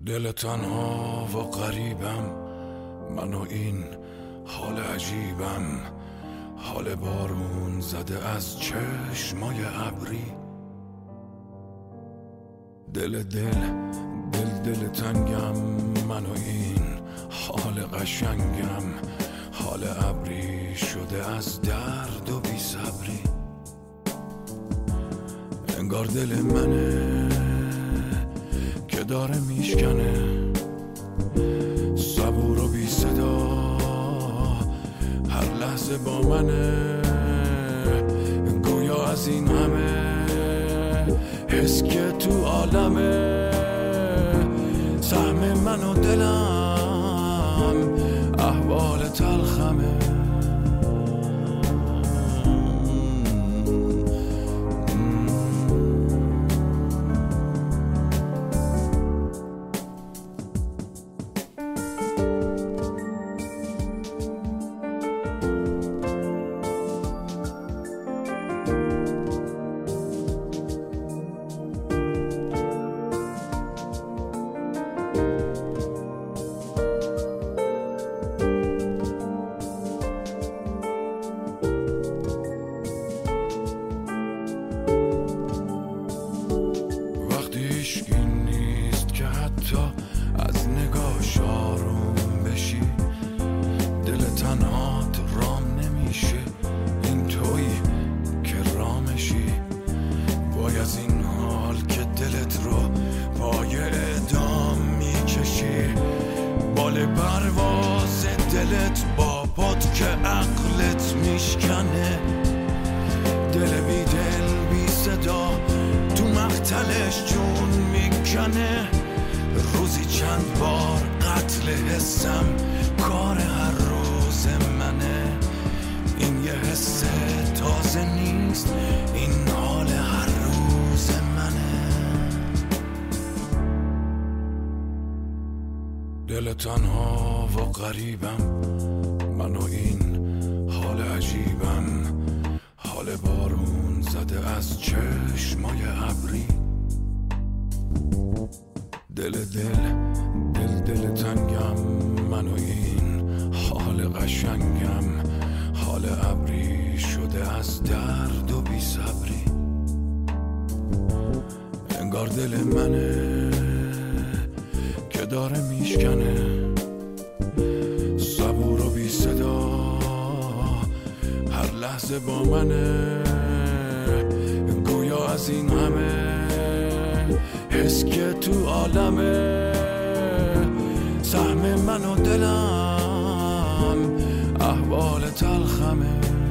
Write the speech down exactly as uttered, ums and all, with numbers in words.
دل تنها و غریبم، من و این حال عجیبم، حال بارون زده از چشمای ابری. دل دل دل دل تنگم، من و این حال قشنگم، حال ابری شده از درد و بی صبری. انگار دل منه که داره میشکنه، صبور و بی صدا هر لحظه با منه، گویا از این همه حس که تو عالمه، سهم من و دلم احوال تلخمه. این نیست که حتی از نگاهش آروم بشی، دل تنهات رام نمیشه، این تویی که رامشی. وای از این حال که دلت رو پای اعدام میکشی، بال پرواز دلت با پد که عقلت میشکنه، دل بی دل بی صدا تو مقتلش جون میکنه. روزی چند بار قتل حسم کار هر روز منه، این یه حس تازه نیست، این حال هر روز منه. دل تنها و غریبم، من و این حال عجیبم، حال بارون زده از چشمای ابری. دل دل دل دل تنگم، من و این حال قشنگم، حال ابری شده از درد و بی صبری. انگار دل منه که داره میشکنه، صبور و بی صدا هر لحظه با منه، گویا از این همه حس که تو عالمه، سهم من و دلم احوال تلخمه.